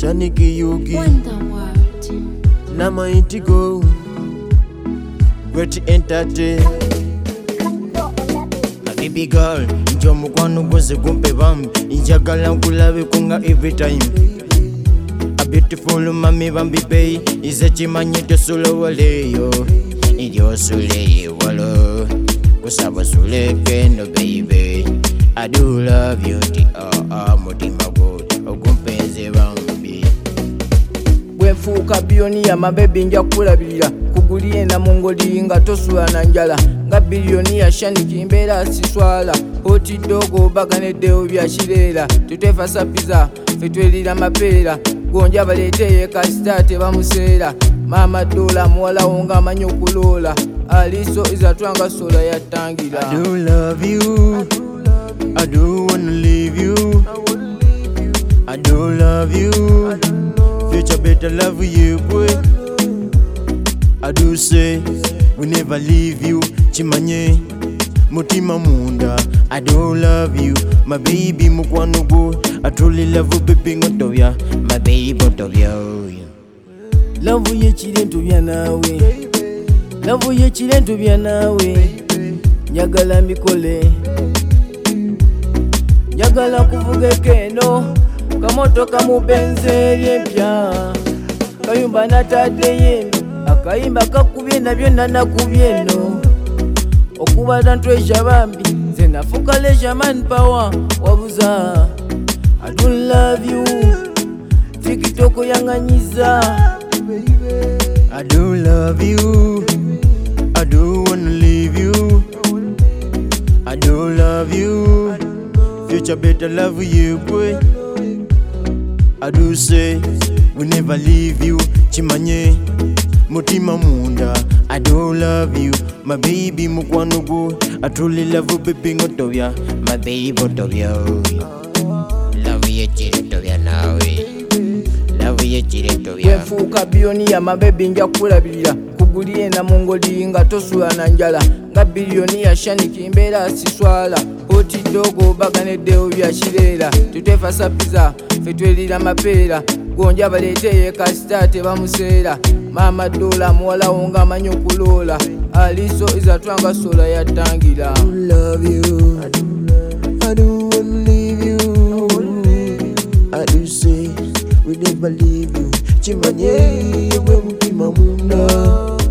Shaniki Yugi, Nama Intigo, Great Entertain. My baby girl, njo mukwano gwoze gumpe bambi, njagala nkulabe kunga every time. A beautiful mami bambi pay, ize chimanyi tosolo waleyo, idio sule walo, kusaba sule kendo baby. I do love you, mutima good, ogumpenze bambi. Bwenfuuka biyoniya mabebi nja kulabirira, kugulie na mungoli nga tosula na njala. Nga biliyoniya Shaniki mbeera siswala, hoti dogo baganeddewo bya kireera. Tutefasa pizza, fe twelira mapeera, gonja baleeteye kasita tebamuseera. Mama Dola muwalawo ng'amanyi okuloola, aliso izatwanga sola yatangira. I do love you, I do wanna leave you, I do love you, future better love you boy. I do say we never leave you, chimanye mutima munda. I do love you, my baby mukwano gwo. I truly love you baby ngotobya, my baby ngotobya. Love ye chirentu bya nawe, love ye chirentu bya nawe. Njagala mbikole, njagala kuvuga ekendo, kamotoka mu Benz empya. Kayumba natadde yeno, akayimba kakubye nabyo nanakubye eno. Okubala ntwesha bambi, nze nafuka leisure man power wabuza. I don't love you, TikTok yanganyiza. I do love you, I do wanna leave you, I do love you, future better love you boy. I do say we never leave you, chimanye mutima munda. I do love you, my baby mukwano gwo. I truly love you baby ngotobya, my baby ngotobya. Love ye chiretobya nawe, love ye chiretobya. Bwenfuuka biyoniya mabebi nja kulabirira, kugulie na mungoli nga tosula na njala. Nga biliyoniya Shaniki mbeera siswala, hoti dogo baganeddewo bya kireera. Tutefasa pizza, fe twelira mapeera, gonja baleeteye kasita tebamuseera. Mama Dola muwalawo ng'amanyi okuloola, aliso izatwanga sola yatangira. I love you, I do wanna leave you, I do say we never leave you, chimanye we mutima munda.